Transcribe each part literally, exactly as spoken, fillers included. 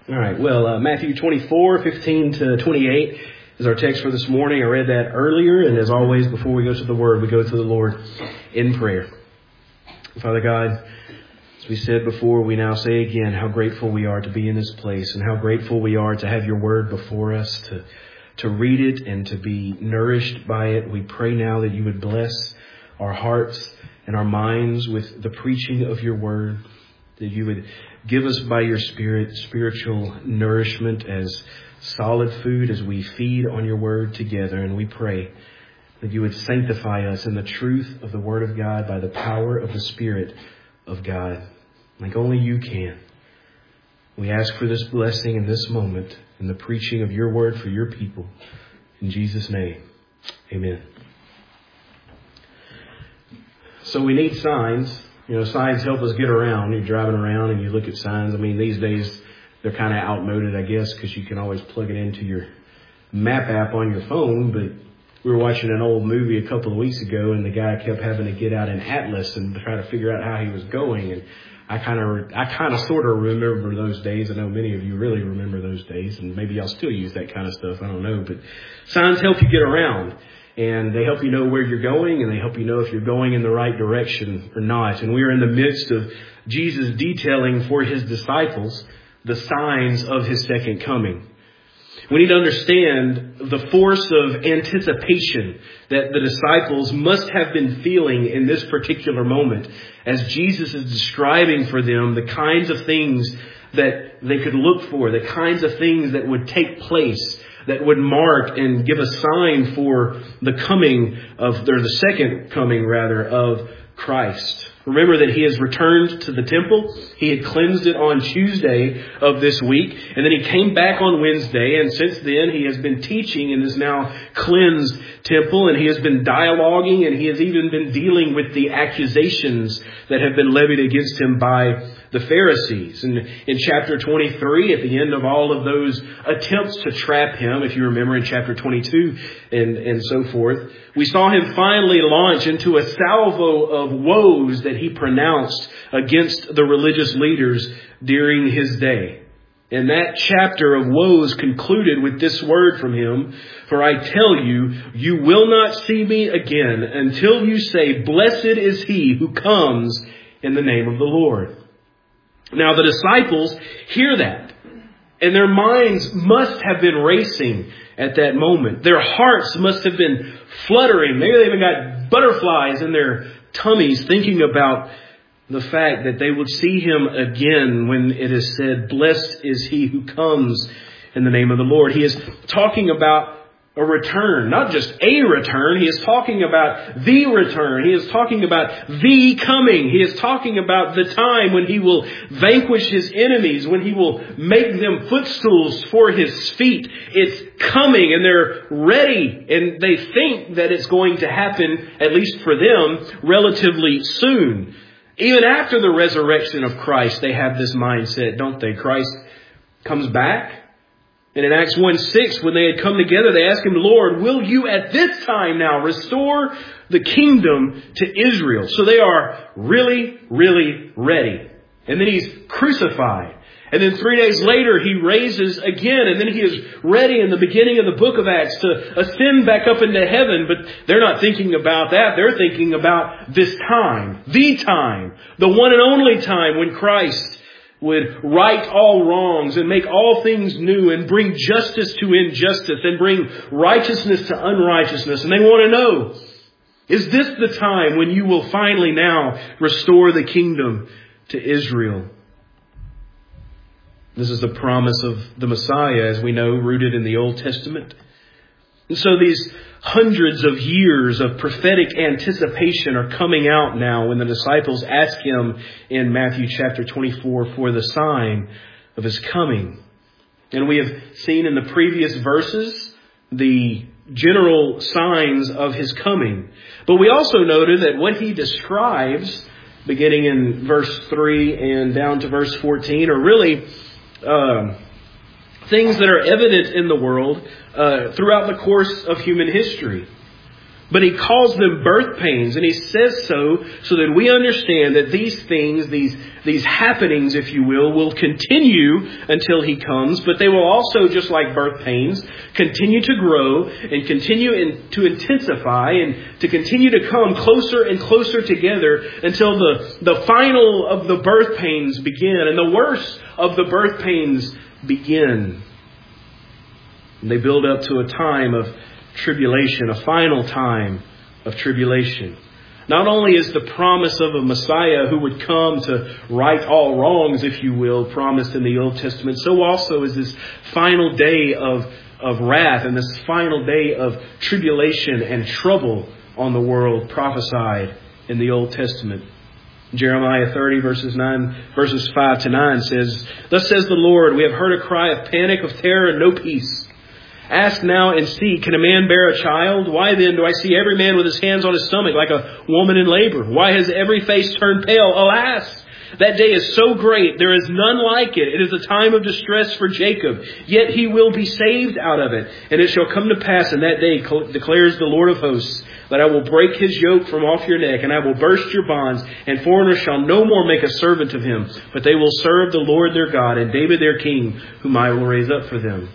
All right. Well, uh, Matthew twenty-four, fifteen to twenty-eight is our text for this morning. I read that earlier. And as always, before we go to the Word, we go to the Lord in prayer. Father God, as we said before, we now say again how grateful we are to be in this place and how grateful we are to have your Word before us, to, to read it and to be nourished by it. We pray now that you would bless our hearts and our minds with the preaching of your Word, that you would give us by your Spirit spiritual nourishment as solid food as we feed on your Word together. And we pray that you would sanctify us in the truth of the Word of God by the power of the Spirit of God, like only you can. We ask for this blessing in this moment in the preaching of your Word for your people. In Jesus' name, amen. So we need signs. You know, signs help us get around. You're driving around and you look at signs. I mean, these days they're kind of outmoded, I guess, because you can always plug it into your map app on your phone. But we were watching an old movie a couple of weeks ago, and the guy kept having to get out an atlas and try to figure out how he was going. And I kind of, I kind of sort of remember those days. I know many of you really remember those days, and maybe y'all still use that kind of stuff. I don't know, but signs help you get around. And they help you know where you're going, and they help you know if you're going in the right direction or not. And we are in the midst of Jesus detailing for his disciples the signs of his second coming. We need to understand the force of anticipation that the disciples must have been feeling in this particular moment as Jesus is describing for them the kinds of things that they could look for, the kinds of things that would take place, that would mark and give a sign for the coming of, or the second coming rather, of Christ. Remember that he has returned to the temple. He had cleansed it on Tuesday of this week. And then he came back on Wednesday. And since then he has been teaching in this now cleansed temple. And he has been dialoguing. And he has even been dealing with the accusations that have been levied against him by the Pharisees. And in chapter twenty-three, at the end of all of those attempts to trap him, if you remember in chapter twenty-two and, and so forth, we saw him finally launch into a salvo of woes that he pronounced against the religious leaders during his day. And that chapter of woes concluded with this word from him: "For I tell you, you will not see me again until you say, 'Blessed is he who comes in the name of the Lord.'" Now the disciples hear that, and their minds must have been racing at that moment. Their hearts must have been fluttering. Maybe they even got butterflies in their tummies thinking about the fact that they would see him again when it is said, "Blessed is he who comes in the name of the Lord." He is talking about a return, not just a return. He is talking about the return. He is talking about the coming. He is talking about the time when he will vanquish his enemies, when he will make them footstools for his feet. It's coming, and they're ready, and they think that it's going to happen, at least for them, relatively soon. Even after the resurrection of Christ, they have this mindset, don't they? Christ comes back. And in Acts one six, when they had come together, they asked him, "Lord, will you at this time now restore the kingdom to Israel?" So they are really, really ready. And then he's crucified. And then three days later, he raises again. And then he is ready in the beginning of the book of Acts to ascend back up into heaven. But they're not thinking about that. They're thinking about this time, the time, the one and only time when Christ would right all wrongs and make all things new and bring justice to injustice and bring righteousness to unrighteousness. And they want to know, is this the time when you will finally now restore the kingdom to Israel? This is the promise of the Messiah, as we know, rooted in the Old Testament. And so these hundreds of years of prophetic anticipation are coming out now when the disciples ask him in Matthew chapter twenty-four for the sign of his coming. And we have seen in the previous verses the general signs of his coming. But we also noted that what he describes, beginning in verse three and down to verse fourteen, are really Uh, things that are evident in the world uh, throughout the course of human history. But he calls them birth pains, and he says so so that we understand that these things, these these happenings, if you will, will continue until he comes. But they will also, just like birth pains, continue to grow and continue in, to intensify and to continue to come closer and closer together until the, the final of the birth pains begin and the worst of the birth pains begin. And they build up to a time of tribulation, a final time of tribulation. Not only is the promise of a Messiah who would come to right all wrongs, if you will, promised in the Old Testament, so also is this final day of, of wrath and this final day of tribulation and trouble on the world prophesied in the Old Testament. Jeremiah thirty verses nine, verses five to nine says, "Thus says the Lord, we have heard a cry of panic, of terror, and no peace. Ask now and see, can a man bear a child? Why then do I see every man with his hands on his stomach like a woman in labor? Why has every face turned pale? Alas, that day is so great, there is none like it. It is a time of distress for Jacob, yet he will be saved out of it. And it shall come to pass in that day, declares the Lord of hosts, that I will break his yoke from off your neck, and I will burst your bonds, and foreigners shall no more make a servant of him, but they will serve the Lord their God, and David their king, whom I will raise up for them."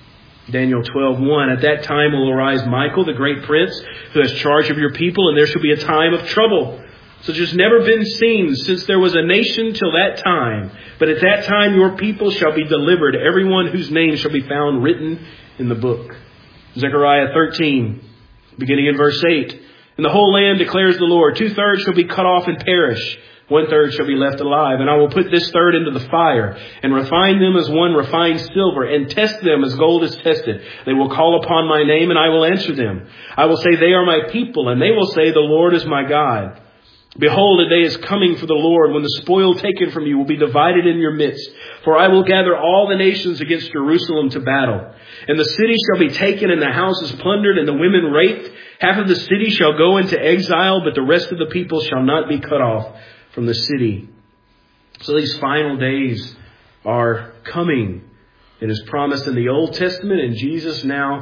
Daniel twelve one, "At that time will arise Michael, the great prince, who has charge of your people, and there shall be a time of trouble, such as never been seen since there was a nation till that time. But at that time your people shall be delivered, everyone whose name shall be found written in the book." Zechariah thirteen, beginning in verse eight, "And the whole land declares the Lord, two-thirds shall be cut off and perish. One-third shall be left alive. And I will put this third into the fire, and refine them as one refines silver, and test them as gold is tested. They will call upon my name, and I will answer them. I will say, they are my people, and they will say, the Lord is my God. Behold, a day is coming for the Lord, when the spoil taken from you will be divided in your midst. For I will gather all the nations against Jerusalem to battle. And the city shall be taken, and the houses plundered, and the women raped. Half of the city shall go into exile, but the rest of the people shall not be cut off from the city." So these final days are coming. It is promised in the Old Testament, and Jesus now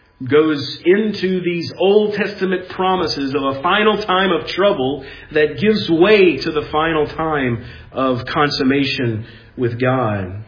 goes into these Old Testament promises of a final time of trouble that gives way to the final time of consummation with God.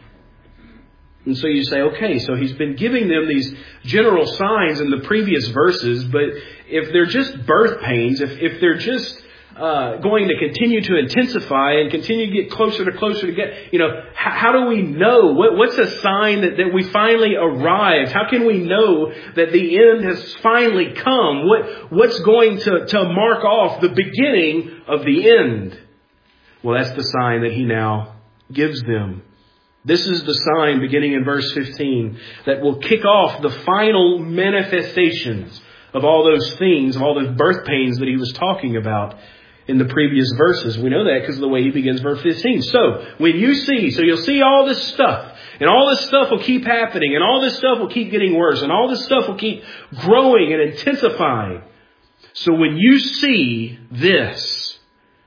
And so you say, okay, so he's been giving them these general signs in the previous verses, but if they're just birth pains, if, if they're just Uh, going to continue to intensify and continue to get closer to closer to get, you know, how, how do we know? What, what's a sign that, that we finally arrived? How can we know that the end has finally come? What, what's going to, to mark off the beginning of the end? Well, that's the sign that he now gives them. This is the sign beginning in verse fifteen that will kick off the final manifestations of all those things, of all those birth pains that he was talking about in the previous verses. We know that because of the way he begins verse fifteen. So, when you see, so you'll see all this stuff, and all this stuff will keep happening, and all this stuff will keep getting worse, and all this stuff will keep growing and intensifying. So when you see this,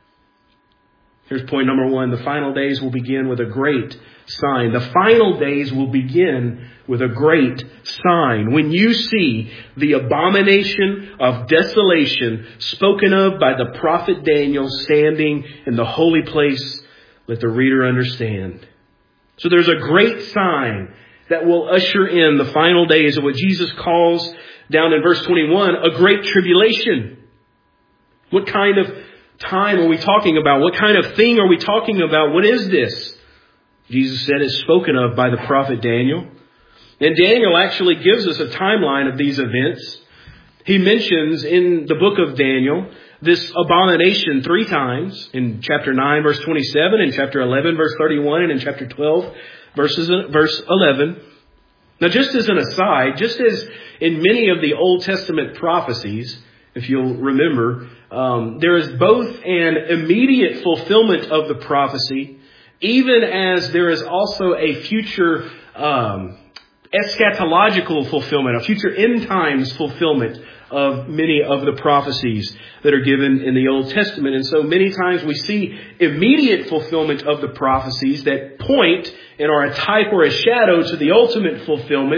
here's point number one, the final days will begin with a great sign. The final days will begin with a great sign. When you see the abomination of desolation spoken of by the prophet Daniel standing in the holy place, let the reader understand. So there's a great sign that will usher in the final days of what Jesus calls down in verse twenty-one, a great tribulation. What kind of time are we talking about? What kind of thing are we talking about? What is this? Jesus said it's spoken of by the prophet Daniel. And Daniel actually gives us a timeline of these events. He mentions in the book of Daniel this abomination three times, in chapter nine, verse twenty-seven, in chapter eleven, verse thirty-one, and in chapter twelve, verses, verse eleven. Now, just as an aside, just as in many of the Old Testament prophecies, if you'll remember, um, there is both an immediate fulfillment of the prophecy, even as there is also a future um, eschatological fulfillment, a future end times fulfillment of many of the prophecies that are given in the Old Testament. And so many times we see immediate fulfillment of the prophecies that point and are a type or a shadow to the ultimate fulfillment,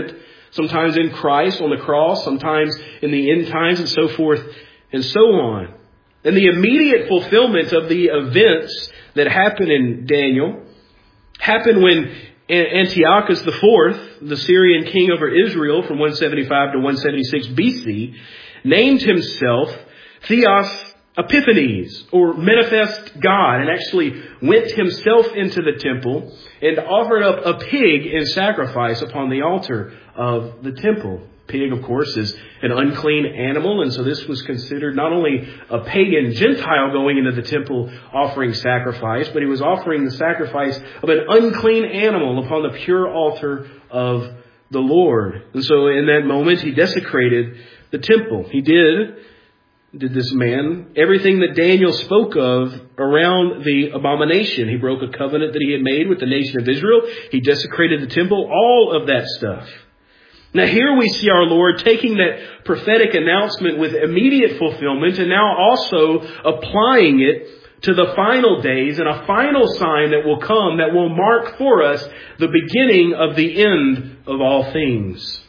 sometimes in Christ on the cross, sometimes in the end times, and so forth and so on. And the immediate fulfillment of the events that happen in Daniel happened when Antiochus the Fourth, the Syrian king over Israel from one seventy-five to one seventy-six B C, named himself Theos Epiphanes, or manifest God, and actually went himself into the temple and offered up a pig in sacrifice upon the altar of the temple. Pig, of course, is an unclean animal, and so this was considered not only a pagan Gentile going into the temple offering sacrifice, but he was offering the sacrifice of an unclean animal upon the pure altar of the Lord. And so in that moment, he desecrated the temple. He did, did this man, everything that Daniel spoke of around the abomination. He broke a covenant that he had made with the nation of Israel. He desecrated the temple, all of that stuff. Now here we see our Lord taking that prophetic announcement with immediate fulfillment and now also applying it to the final days and a final sign that will come that will mark for us the beginning of the end of all things.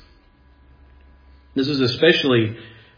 This is especially,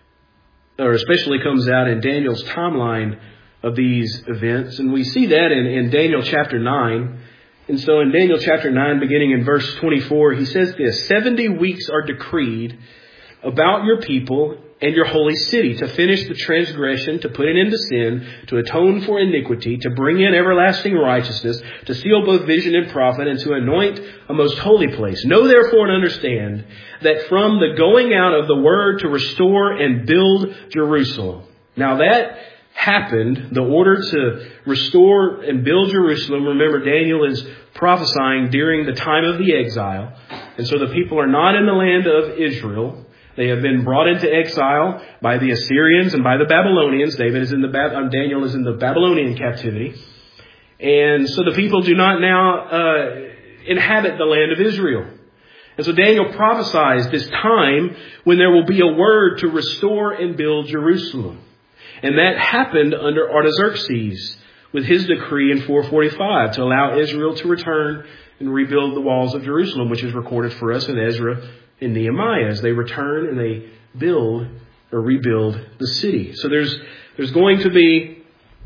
or especially comes out in Daniel's timeline of these events. And we see that in, in Daniel chapter nine. And so in Daniel chapter nine, beginning in verse twenty-four, he says this: seventy weeks are decreed about your people and your holy city, to finish the transgression, to put an end to sin, to atone for iniquity, to bring in everlasting righteousness, to seal both vision and prophet, and to anoint a most holy place. Know therefore and understand that from the going out of the word to restore and build Jerusalem. Now that happened, the order to restore and build Jerusalem. Remember, Daniel is prophesying during the time of the exile. And so the people are not in the land of Israel. They have been brought into exile by the Assyrians and by the Babylonians. David is in the um, Daniel is in the Babylonian captivity. And so the people do not now uh, inhabit the land of Israel. And so Daniel prophesies this time when there will be a word to restore and build Jerusalem. And that happened under Artaxerxes with his decree in four forty-five to allow Israel to return and rebuild the walls of Jerusalem, which is recorded for us in Ezra and Nehemiah as they return and they build or rebuild the city. So there's there's going to be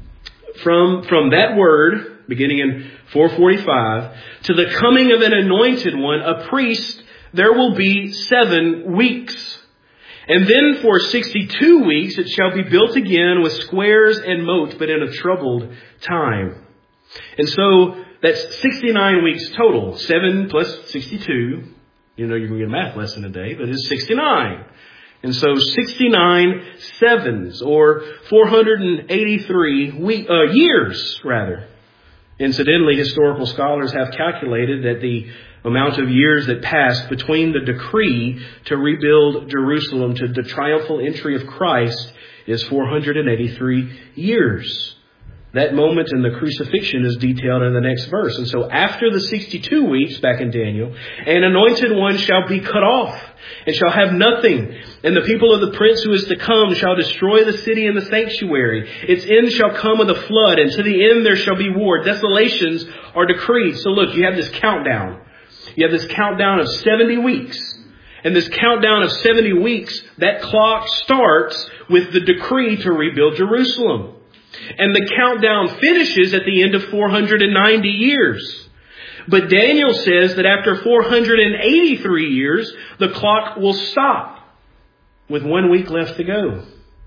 from from that word beginning in four forty-five to the coming of an anointed one, a priest, there will be seven weeks. And then for sixty-two weeks it shall be built again with squares and moat, but in a troubled time. And so that's sixty-nine weeks total. seven plus sixty-two. You know you're going to get a math lesson today, but it's sixty-nine. And so sixty-nine sevens, or four hundred eighty-three week, uh, years, rather. Incidentally, historical scholars have calculated that the amount of years that passed between the decree to rebuild Jerusalem to the triumphal entry of Christ is four hundred eighty-three years. That moment in the crucifixion is detailed in the next verse. And so after the sixty-two weeks, back in Daniel, an anointed one shall be cut off and shall have nothing. And the people of the prince who is to come shall destroy the city and the sanctuary. Its end shall come with a flood, and to the end there shall be war. Desolations are decreed. So look, you have this countdown. You have this countdown of seventy weeks. And this countdown of seventy weeks, that clock starts with the decree to rebuild Jerusalem. And the countdown finishes at the end of four hundred ninety years. But Daniel says that after four hundred eighty-three years, the clock will stop with one week left to go.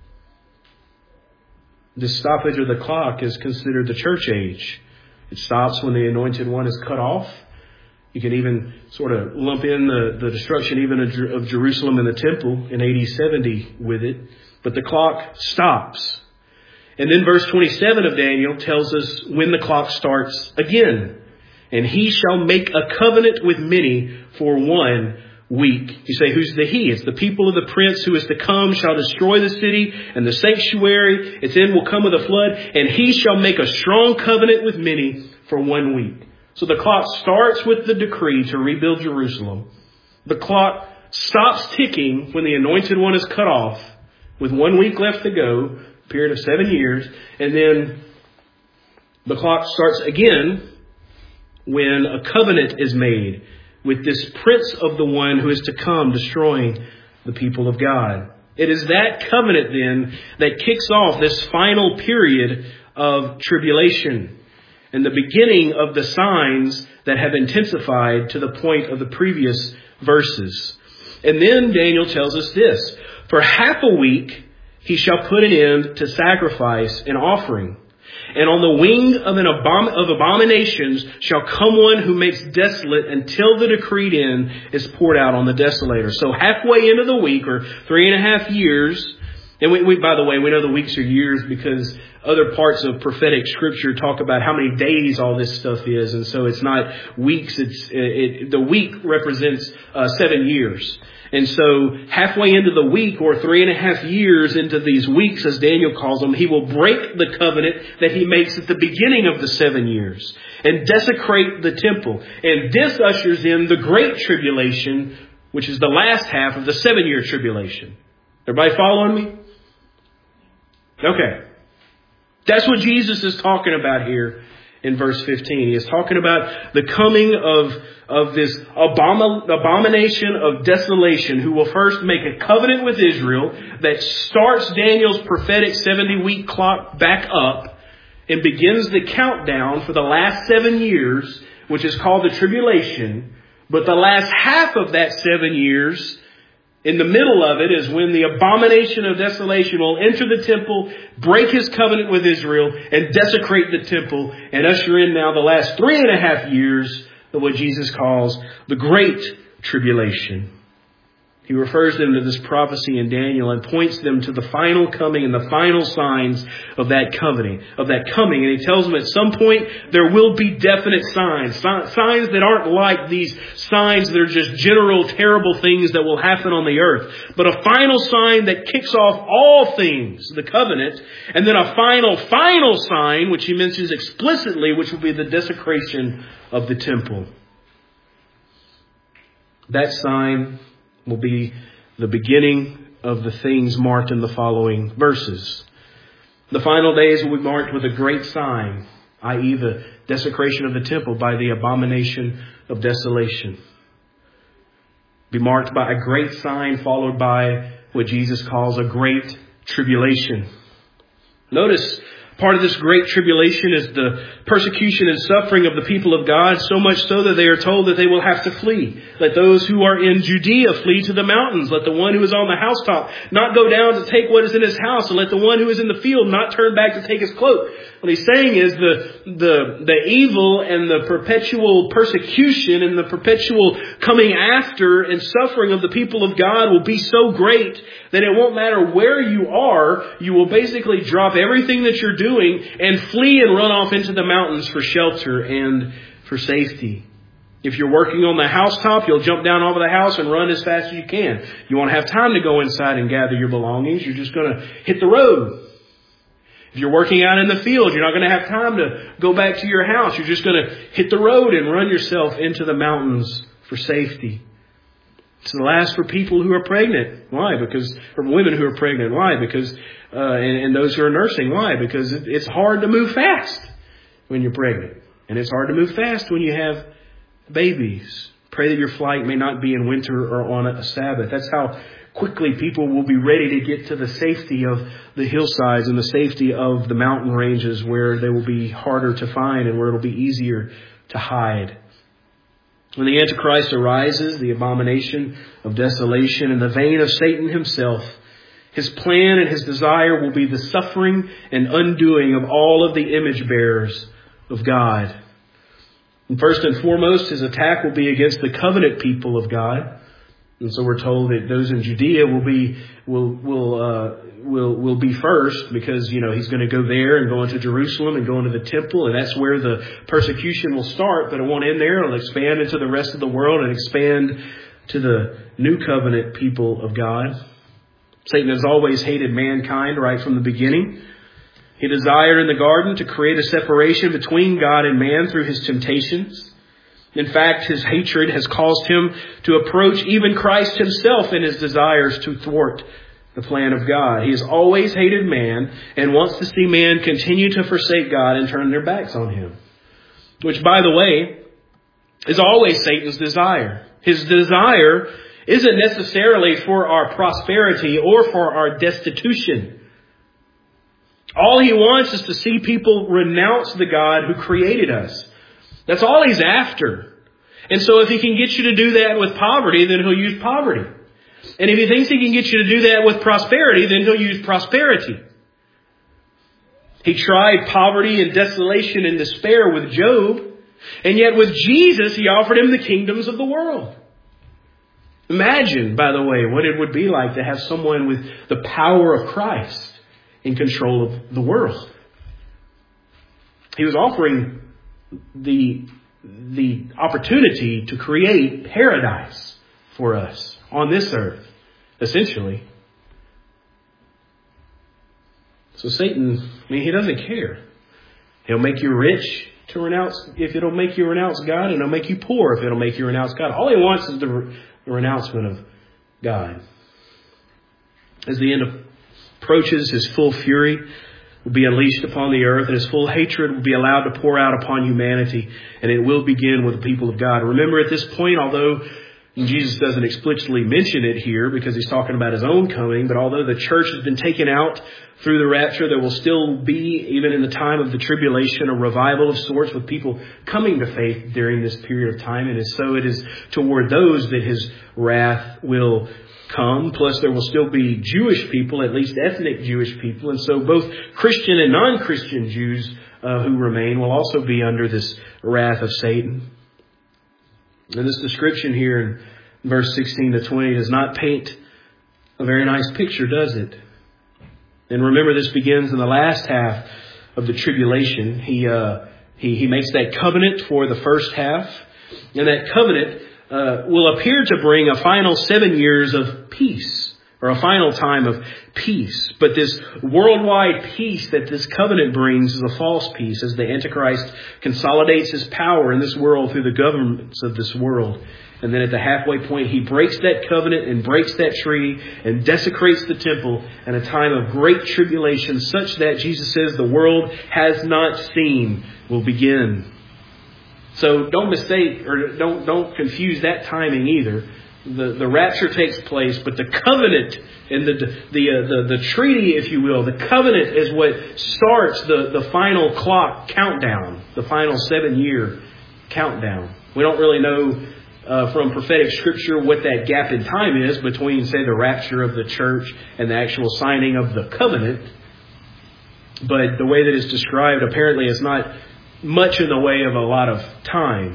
This stoppage of the clock is considered the church age. It stops when the anointed one is cut off. You can even sort of lump in the, the destruction even of, of Jerusalem and the temple in A D seventy with it. But the clock stops. And then verse twenty-seven of Daniel tells us when the clock starts again. And he shall make a covenant with many for one week. You say, who's the he? It's the people of the prince who is to come shall destroy the city and the sanctuary. Its end will come with a flood. And he shall make a strong covenant with many for one week. So the clock starts with the decree to rebuild Jerusalem. The clock stops ticking when the anointed one is cut off with one week left to go, a period of seven years. And then the clock starts again when a covenant is made with this prince of the one who is to come, destroying the people of God. It is that covenant then that kicks off this final period of tribulation and the beginning of the signs that have intensified to the point of the previous verses. And then Daniel tells us this: for half a week he shall put an end to sacrifice and offering. And on the wing of an abom- of abominations shall come one who makes desolate until the decreed end is poured out on the desolator. So halfway into the week, or three and a half years, and we, we by the way, we know the weeks are years because other parts of prophetic scripture talk about how many days all this stuff is. And so it's not weeks. It's it, it, the week represents uh, seven years. And so halfway into the week, or three and a half years into these weeks, as Daniel calls them, he will break the covenant that he makes at the beginning of the seven years and desecrate the temple. And this ushers in the Great Tribulation, which is the last half of the seven-year tribulation. Everybody following me? Okay. That's what Jesus is talking about here in verse fifteen. He is talking about the coming of, of this abom- abomination of desolation, who will first make a covenant with Israel that starts Daniel's prophetic seventy-week clock back up and begins the countdown for the last seven years, which is called the tribulation. But the last half of that seven years, in the middle of it, is when the abomination of desolation will enter the temple, break his covenant with Israel, and desecrate the temple, and usher in now the last three and a half years of what Jesus calls the Great Tribulation. He refers them to this prophecy in Daniel and points them to the final coming and the final signs of that coming, of that coming. And he tells them at some point there will be definite signs, signs that aren't like these signs that are just general terrible things that will happen on the earth, but a final sign that kicks off all things, the covenant, and then a final, final sign, which he mentions explicitly, which will be the desecration of the temple. That sign will be the beginning of the things marked in the following verses. The final days will be marked with a great sign, that is the desecration of the temple by the abomination of desolation. Be marked by a great sign followed by what Jesus calls a great tribulation. Notice, part of this great tribulation is the persecution and suffering of the people of God, so much so that they are told that they will have to flee. Let those who are in Judea flee to the mountains. Let the one who is on the housetop not go down to take what is in his house. And let the one who is in the field not turn back to take his cloak. What he's saying is the, the, the evil and the perpetual persecution and the perpetual coming after and suffering of the people of God will be so great that it won't matter where you are. You will basically drop everything that you're doing and flee and run off into the mountains for shelter and for safety. If you're working on the housetop, you'll jump down off of the house and run as fast as you can. You won't have time to go inside and gather your belongings. You're just going to hit the road. If you're working out in the field, you're not going to have time to go back to your house. You're just going to hit the road and run yourself into the mountains for safety. It's the last for people who are pregnant. Why? Because, for women who are pregnant. Why? Because, uh, and, and those who are nursing. Why? Because it, it's hard to move fast when you're pregnant. And it's hard to move fast when you have babies. Pray that your flight may not be in winter or on a Sabbath. That's how quickly people will be ready to get to the safety of the hillsides and the safety of the mountain ranges where they will be harder to find and where it will be easier to hide. When the Antichrist arises, the abomination of desolation in the vein of Satan himself, his plan and his desire will be the suffering and undoing of all of the image bearers of God. And first and foremost, his attack will be against the covenant people of God. And so we're told that those in Judea will be will will uh, will will be first, because you know he's going to go there and go into Jerusalem and go into the temple, and that's where the persecution will start. But it won't end there; it'll expand into the rest of the world and expand to the new covenant people of God. Satan has always hated mankind right from the beginning. He desired in the garden to create a separation between God and man through his temptations. In fact, his hatred has caused him to approach even Christ himself in his desires to thwart the plan of God. He has always hated man and wants to see man continue to forsake God and turn their backs on him. Which, by the way, is always Satan's desire. His desire isn't necessarily for our prosperity or for our destitution. All he wants is to see people renounce the God who created us. That's all he's after. And so if he can get you to do that with poverty, then he'll use poverty. And if he thinks he can get you to do that with prosperity, then he'll use prosperity. He tried poverty and desolation and despair with Job. And yet with Jesus, he offered him the kingdoms of the world. Imagine, by the way, what it would be like to have someone with the power of Christ in control of the world. He was offering the, the opportunity to create paradise for us on this earth, essentially. So Satan, I mean, he doesn't care. He'll make you rich to renounce, if it'll make you renounce God, and he'll make you poor if it'll make you renounce God. All he wants is the, re- the renouncement of God. As the end approaches, his full fury will be unleashed upon the earth, and his full hatred will be allowed to pour out upon humanity, and it will begin with the people of God. Remember, at this point, although Jesus doesn't explicitly mention it here because he's talking about his own coming, but although the church has been taken out through the rapture, there will still be, even in the time of the tribulation, a revival of sorts with people coming to faith during this period of time. And so it is toward those that his wrath will come. Plus there will still be Jewish people, at least ethnic Jewish people. And so both Christian and non-Christian Jews uh, who remain will also be under this wrath of Satan. And this description here in verse sixteen to twenty does not paint a very nice picture, does it? And remember, this begins in the last half of the tribulation. He uh, he, he makes that covenant for the first half. And that covenant uh, will appear to bring a final seven years of peace, or a final time of peace. But this worldwide peace that this covenant brings is a false peace, as the Antichrist consolidates his power in this world through the governments of this world. And then at the halfway point, he breaks that covenant and breaks that treaty and desecrates the temple in a time of great tribulation, such that Jesus says the world has not seen will begin. So don't mistake or don't don't confuse that timing either. The the rapture takes place, but the covenant and the the uh, the the treaty, if you will, the covenant is what starts the the final clock countdown, the final seven year countdown. We don't really know uh, from prophetic scripture what that gap in time is between, say, the rapture of the church and the actual signing of the covenant. But the way that it's described, apparently, is not much in the way of a lot of time.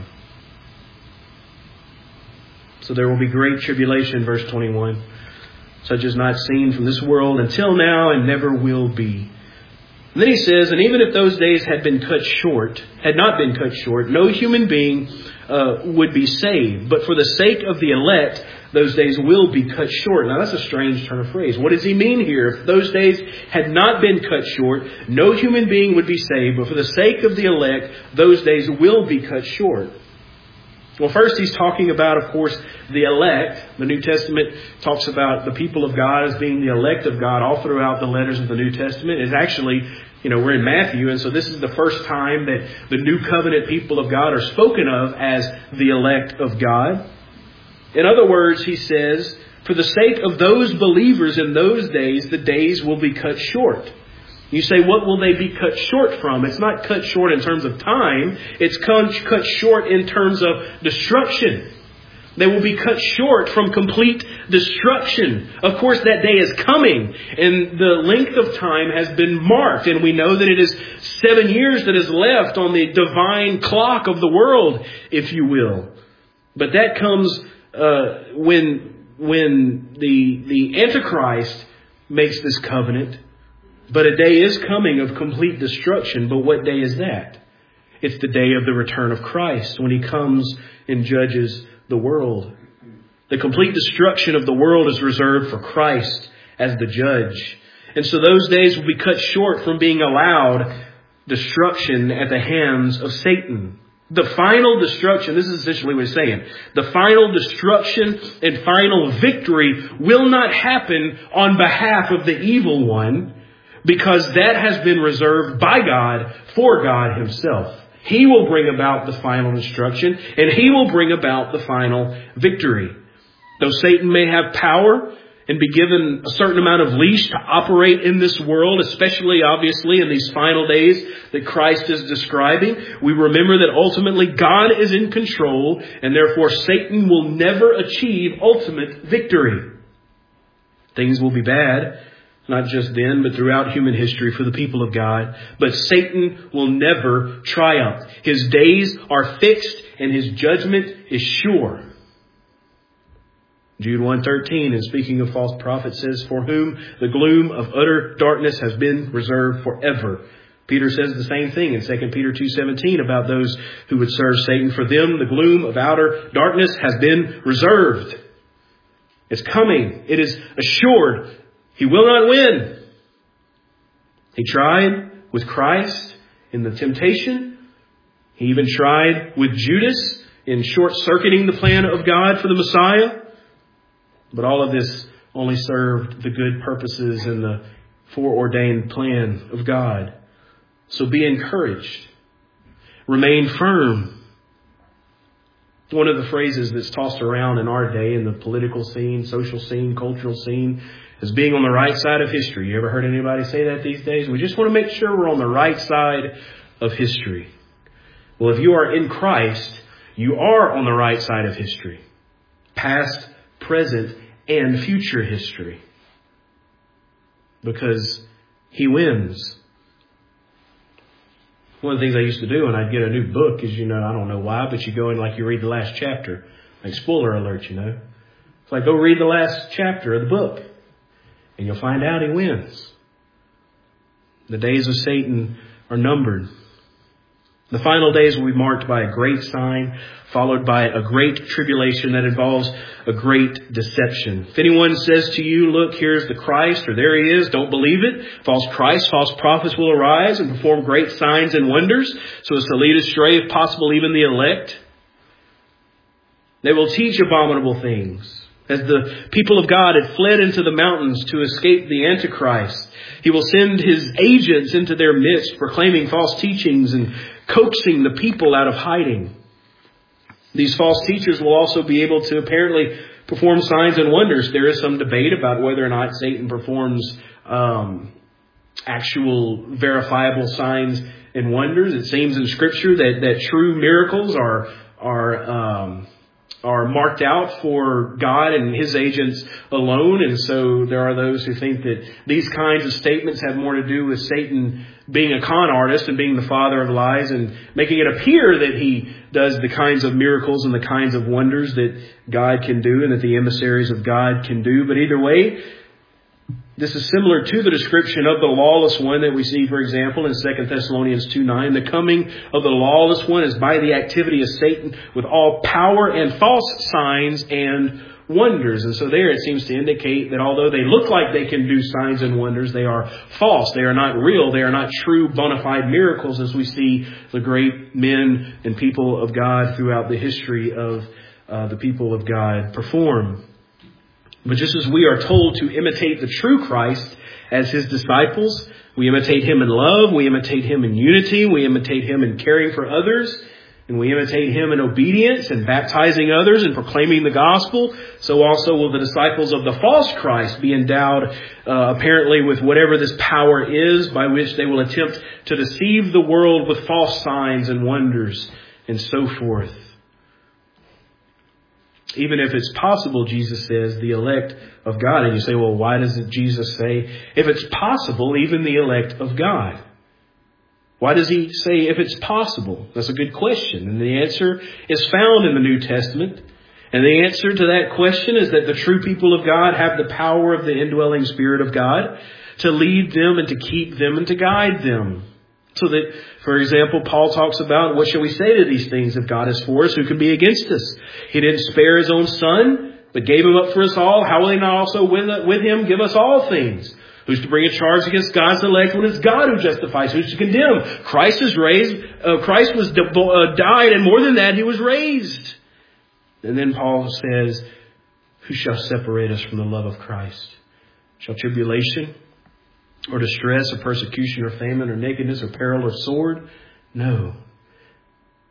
So there will be great tribulation, verse twenty-one, such as not seen from this world until now and never will be. And then he says, and even if those days had been cut short, had not been cut short, no human being uh, would be saved. But for the sake of the elect, those days will be cut short. Now that's a strange turn of phrase. What does he mean here? If those days had not been cut short, no human being would be saved. But for the sake of the elect, those days will be cut short. Well, first he's talking about, of course, the elect. The New Testament talks about the people of God as being the elect of God all throughout the letters of the New Testament. It's actually, you know, we're in Matthew, and so this is the first time that the New Covenant people of God are spoken of as the elect of God. In other words, he says, for the sake of those believers in those days, the days will be cut short. You say, what will they be cut short from? It's not cut short in terms of time. It's cut short in terms of destruction. They will be cut short from complete destruction. Of course, that day is coming, and the length of time has been marked. And we know that it is seven years that is left on the divine clock of the world, if you will. But that comes uh, when when the the Antichrist makes this covenant. But a day is coming of complete destruction. But what day is that? It's the day of the return of Christ, when he comes and judges the world. The complete destruction of the world is reserved for Christ as the judge. And so those days will be cut short from being allowed destruction at the hands of Satan. The final destruction, this is essentially what he's saying. The final destruction and final victory will not happen on behalf of the evil one, because that has been reserved by God for God himself. He will bring about the final destruction, and He will bring about the final victory. Though Satan may have power and be given a certain amount of leash to operate in this world, especially obviously in these final days that Christ is describing, we remember that ultimately God is in control, and therefore Satan will never achieve ultimate victory. Things will be bad, not just then, but throughout human history for the people of God. But Satan will never triumph. His days are fixed and his judgment is sure. Jude one thirteen, in speaking of false prophets, says, for whom the gloom of utter darkness has been reserved forever. Peter says the same thing in Second Peter two seventeen about those who would serve Satan. For them, the gloom of outer darkness has been reserved. It's coming. It is assured. He will not win. He tried with Christ in the temptation. He even tried with Judas in short-circuiting the plan of God for the Messiah. But all of this only served the good purposes and the foreordained plan of God. So be encouraged. Remain firm. One of the phrases that's tossed around in our day in the political scene, social scene, cultural scene, is being on the right side of history. You ever heard anybody say that these days? We just want to make sure we're on the right side of history. Well, if you are in Christ, you are on the right side of history. Past, present, and future history. Because He wins. One of the things I used to do when I'd get a new book is, you know, I don't know why, but you go in like you read the last chapter. Like spoiler alert, you know. It's like go read the last chapter of the book. And you'll find out He wins. The days of Satan are numbered. The final days will be marked by a great sign, followed by a great tribulation that involves a great deception. If anyone says to you, look, here's the Christ, or there He is, don't believe it. False Christs, false prophets will arise and perform great signs and wonders, so as to lead astray, if possible, even the elect. They will teach abominable things. As the people of God had fled into the mountains to escape the Antichrist, He will send His agents into their midst, proclaiming false teachings and coaxing the people out of hiding. These false teachers will also be able to apparently perform signs and wonders. There is some debate about whether or not Satan performs um, actual verifiable signs and wonders. It seems in Scripture that, that true miracles are are um, are marked out for God and His agents alone. And so there are those who think that these kinds of statements have more to do with Satan being a con artist and being the father of lies and making it appear that he does the kinds of miracles and the kinds of wonders that God can do and that the emissaries of God can do. But either way, this is similar to the description of the lawless one that we see, for example, in Second Thessalonians two nine. The coming of the lawless one is by the activity of Satan with all power and false signs and wonders. And so there it seems to indicate that although they look like they can do signs and wonders, they are false. They are not real. They are not true bona fide miracles as we see the great men and people of God throughout the history of uh, the people of God perform. But just as we are told to imitate the true Christ as His disciples, we imitate Him in love, we imitate Him in unity, we imitate Him in caring for others, and we imitate Him in obedience and baptizing others and proclaiming the gospel, so also will the disciples of the false Christ be endowed uh, apparently with whatever this power is by which they will attempt to deceive the world with false signs and wonders and so forth. Even if it's possible, Jesus says, the elect of God. And you say, well, why does Jesus say, if it's possible, even the elect of God? Why does He say, if it's possible? That's a good question. And the answer is found in the New Testament. And the answer to that question is that the true people of God have the power of the indwelling Spirit of God to lead them and to keep them and to guide them. So that, for example, Paul talks about, what shall we say to these things? If God is for us, who can be against us? He didn't spare His own Son, but gave Him up for us all. How will He not also with, with Him give us all things? Who's to bring a charge against God's elect when it's God who justifies? Who's to condemn? Christ is raised. Uh, Christ was uh, died, and more than that, He was raised. And then Paul says, who shall separate us from the love of Christ? Shall tribulation, or distress, or persecution, or famine, or nakedness, or peril, or sword? No.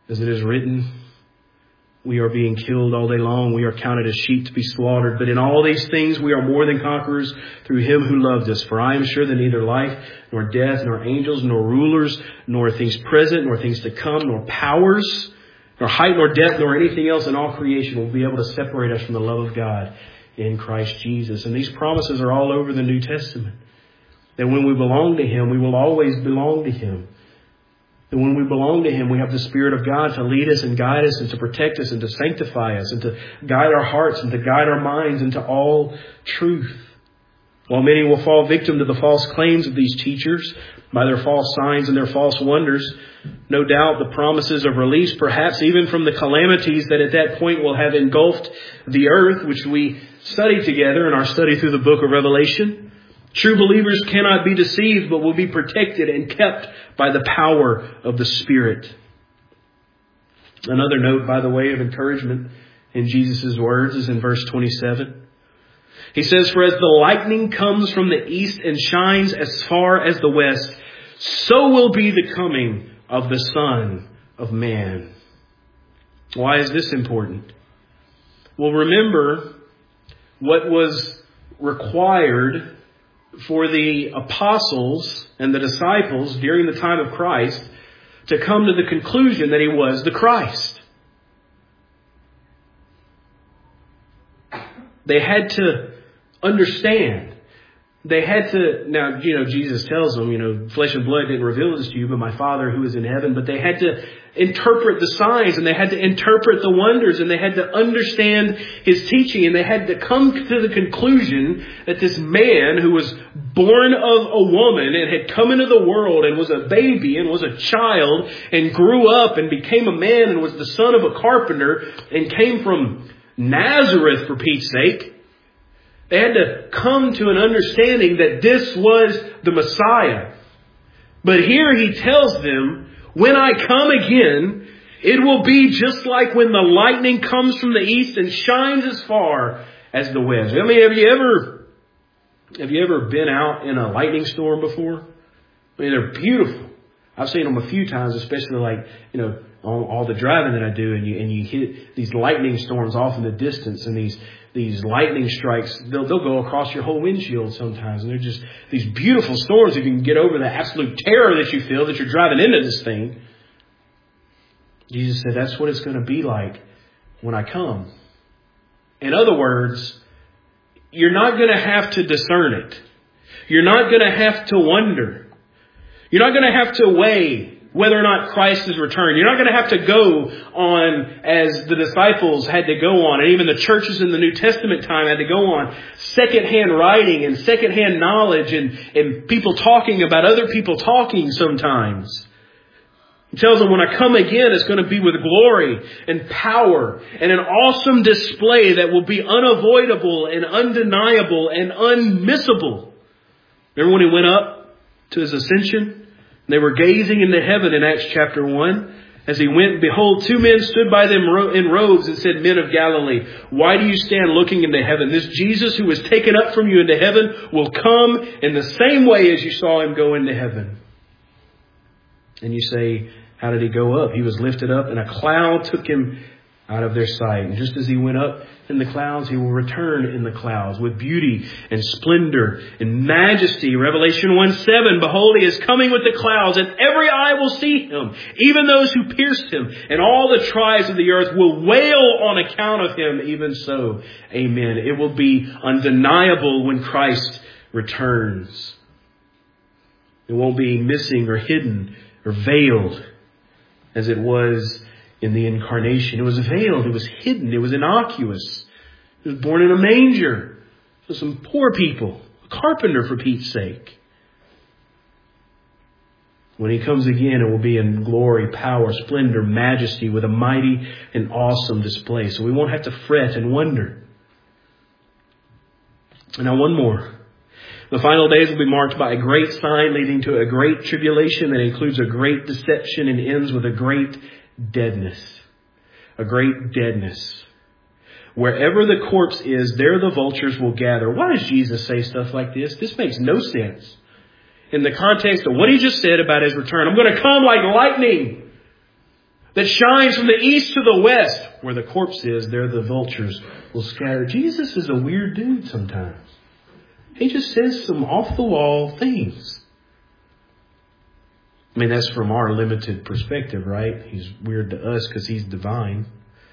As it is written, we are being killed all day long. We are counted as sheep to be slaughtered. But in all these things, we are more than conquerors through Him who loved us. For I am sure that neither life, nor death, nor angels, nor rulers, nor things present, nor things to come, nor powers, nor height, nor depth, nor anything else in all creation will be able to separate us from the love of God in Christ Jesus. And these promises are all over the New Testament. That when we belong to Him, we will always belong to Him. And when we belong to Him, we have the Spirit of God to lead us and guide us and to protect us and to sanctify us and to guide our hearts and to guide our minds into all truth. While many will fall victim to the false claims of these teachers by their false signs and their false wonders, no doubt the promises of release, perhaps even from the calamities that at that point will have engulfed the earth, which we study together in our study through the book of Revelation. True believers cannot be deceived, but will be protected and kept by the power of the Spirit. Another note, by the way, of encouragement in Jesus' words is in verse twenty-seven. He says, "For as the lightning comes from the east and shines as far as the west, so will be the coming of the Son of Man." Why is this important? Well, remember what was required for the apostles and the disciples during the time of Christ to come to the conclusion that He was the Christ. They had to understand. They had to, now, you know, Jesus tells them, you know, flesh and blood didn't reveal this to you, but my Father who is in heaven. But they had to interpret the signs and they had to interpret the wonders and they had to understand His teaching and they had to come to the conclusion that this man who was born of a woman and had come into the world and was a baby and was a child and grew up and became a man and was the son of a carpenter and came from Nazareth, for Pete's sake. They had to come to an understanding that this was the Messiah. But here He tells them, when I come again, it will be just like when the lightning comes from the east and shines as far as the west. I mean, have you ever, have you ever been out in a lightning storm before? I mean, they're beautiful. I've seen them a few times, especially like, you know, on all the driving that I do, and you and you hit these lightning storms off in the distance, and these these lightning strikes, they'll they'll go across your whole windshield sometimes, and they're just these beautiful storms if you can get over the absolute terror that you feel that you're driving into this thing. Jesus said that's what it's going to be like when I come. In other words, you're not going to have to discern it. You're not going to have to wonder. You're not going to have to weigh whether or not Christ is returned. You're not going to have to go on as the disciples had to go on, and even the churches in the New Testament time had to go on, secondhand writing and secondhand knowledge and, and people talking about other people talking sometimes. He tells them when I come again, it's going to be with glory and power and an awesome display that will be unavoidable and undeniable and unmissable. Remember when He went up to His ascension? They were gazing into heaven in Acts chapter one. As He went, behold, two men stood by them in robes and said, Men of Galilee, why do you stand looking into heaven? This Jesus who was taken up from you into heaven will come in the same way as you saw Him go into heaven. And you say, how did He go up? He was lifted up and a cloud took Him out of their sight. And just as He went up in the clouds, He will return in the clouds with beauty and splendor and majesty. Revelation one seven, behold, He is coming with the clouds, and every eye will see Him, even those who pierced Him, and all the tribes of the earth will wail on account of Him. Even so, amen. It will be undeniable when Christ returns. It won't be missing or hidden or veiled as it was in the incarnation. It was veiled. It was hidden. It was innocuous. He was born in a manger for some poor people. A carpenter, for Pete's sake. When He comes again, it will be in glory, power, splendor, majesty, with a mighty and awesome display. So we won't have to fret and wonder. And now one more. The final days will be marked by a great sign leading to a great tribulation that includes a great deception and ends with a great deadness. A great deadness. Wherever the corpse is, there the vultures will gather. Why does Jesus say stuff like this? This makes no sense in the context of what He just said about His return. I'm going to come like lightning. that shines from the east to the west. Where the corpse is, there the vultures will scatter. Jesus is a weird dude sometimes. He just says some off-the-wall things. I mean, that's from our limited perspective, right? He's weird to us because he's divine.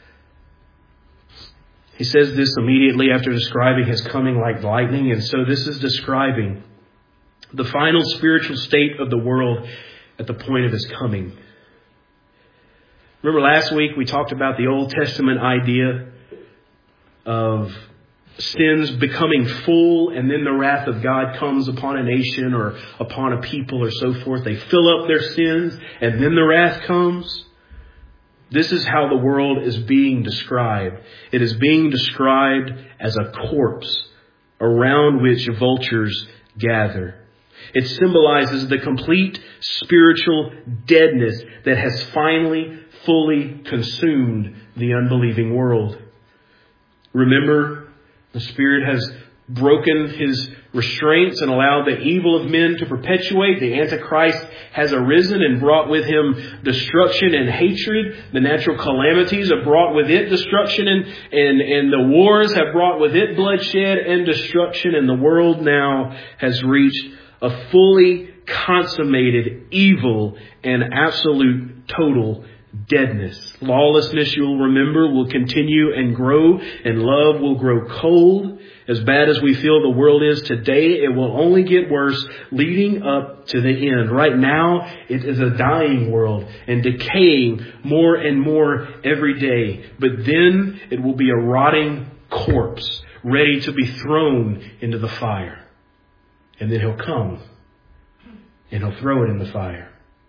He says this immediately after describing his coming like lightning. And so this is describing the final spiritual state of the world at the point of his coming. Remember last week we talked about the Old Testament idea of sins becoming full, and then the wrath of God comes upon a nation or upon a people or so forth. They fill up their sins, and then the wrath comes. This is how the world is being described. It is being described as a corpse around which vultures gather. It symbolizes the complete spiritual deadness that has finally, fully consumed the unbelieving world. Remember, the Spirit has broken his restraints and allowed the evil of men to perpetuate. The Antichrist has arisen and brought with him destruction and hatred. The natural calamities have brought with it destruction, and, and, and the wars have brought with it bloodshed and destruction. And the world now has reached a fully consummated evil and absolute total deadness. Lawlessness, you'll remember, will continue and grow, and love will grow cold. As bad as we feel the world is today, it will only get worse leading up to the end. Right now, it is a dying world and decaying more and more every day. But then it will be a rotting corpse ready to be thrown into the fire. And then he'll come and he'll throw it in the fire.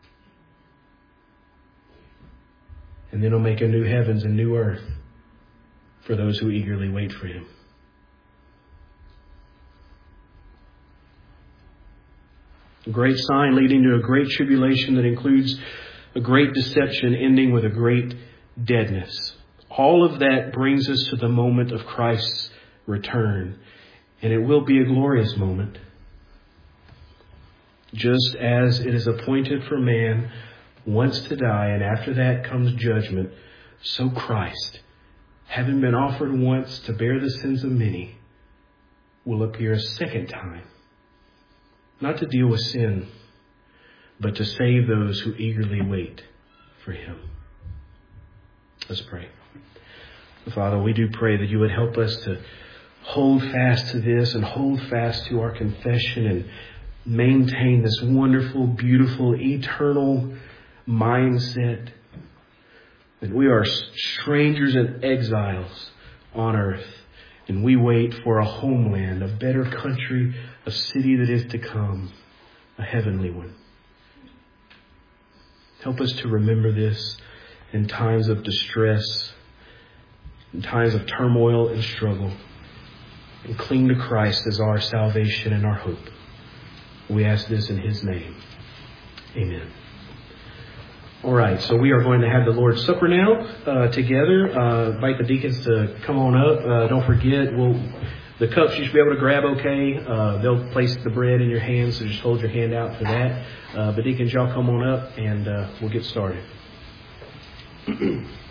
And then he'll make a new heavens and new earth for those who eagerly wait for him. A great sign leading to a great tribulation that includes a great deception ending with a great deadness. All of that brings us to the moment of Christ's return. And it will be a glorious moment. Just as it is appointed for man once to die, and after that comes judgment, so Christ, having been offered once to bear the sins of many, will appear a second time, not to deal with sin, but to save those who eagerly wait for him. Let's pray. Father, we do pray that you would help us to hold fast to this and hold fast to our confession and maintain this wonderful, beautiful, eternal mindset that we are strangers and exiles on earth, and we wait for a homeland, a better country, a city that is to come, a heavenly one. Help us to remember this in times of distress, in times of turmoil and struggle, and cling to Christ as our salvation and our hope. We ask this in his name. Amen. All right, so we are going to have the Lord's Supper now uh, together. Uh, invite the deacons to come on up. Uh, don't forget, we'll, the cups you should be able to grab okay. Uh, they'll place the bread in your hands, so just hold your hand out for that. Uh, but deacons, y'all come on up, and uh, we'll get started.